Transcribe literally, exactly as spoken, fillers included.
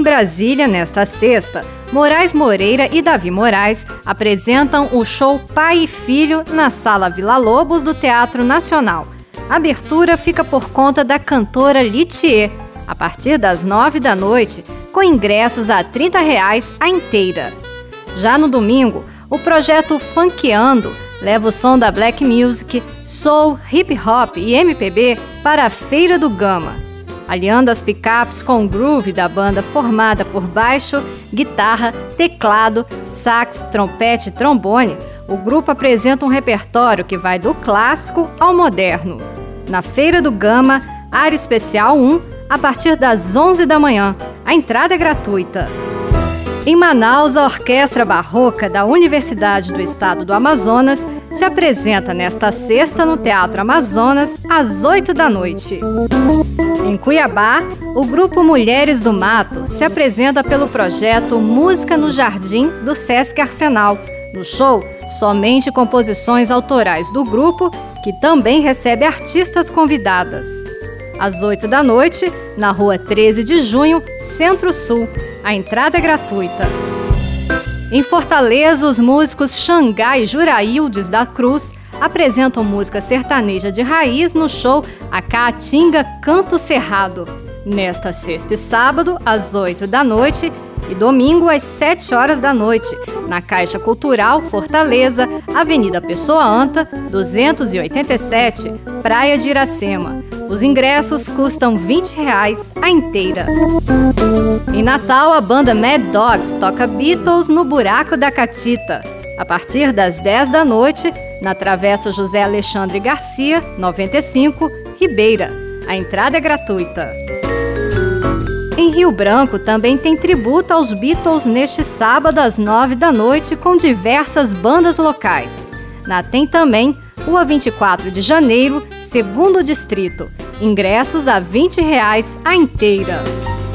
Brasília, nesta sexta, Moraes Moreira e Davi Moraes apresentam o show Pai e Filho na Sala Vila Lobos do Teatro Nacional. A abertura fica por conta da cantora Litier, a partir das nove da noite, com ingressos a trinta reais a inteira. Já no domingo, o projeto Funkeando leva o som da black music, soul, hip hop e M P B para a Feira do Gama. Aliando as picapes com o groove da banda formada por baixo, guitarra, teclado, sax, trompete e trombone, o grupo apresenta um repertório que vai do clássico ao moderno. Na Feira do Gama, área especial um, a partir das onze da manhã. A entrada é gratuita. Em Manaus, a Orquestra Barroca da Universidade do Estado do Amazonas se apresenta nesta sexta no Teatro Amazonas, às oito da noite. Em Cuiabá, o grupo Mulheres do Mato se apresenta pelo projeto Música no Jardim do Sesc Arsenal. No show, somente composições autorais do grupo, que também recebe artistas convidadas. Às oito da noite, na Rua treze de junho, Centro-Sul. A entrada é gratuita. Em Fortaleza, os músicos Xangai e Juraildes da Cruz apresentam música sertaneja de raiz no show A Caatinga Canto Cerrado. Nesta sexta e sábado, às oito da noite, e domingo, às sete horas da noite, na Caixa Cultural Fortaleza, Avenida Pessoa Anta, duzentos e oitenta e sete, Praia de Iracema. Os ingressos custam vinte reais a inteira. Em Natal, a banda Mad Dogs toca Beatles no Buraco da Catita. A partir das dez da noite, na Travessa José Alexandre Garcia, noventa e cinco, Ribeira. A entrada é gratuita. Em Rio Branco, também tem tributo aos Beatles neste sábado às nove da noite com diversas bandas locais. Na Tem também, Rua vinte e quatro de janeiro, Segundo Distrito. Ingressos a vinte reais a inteira.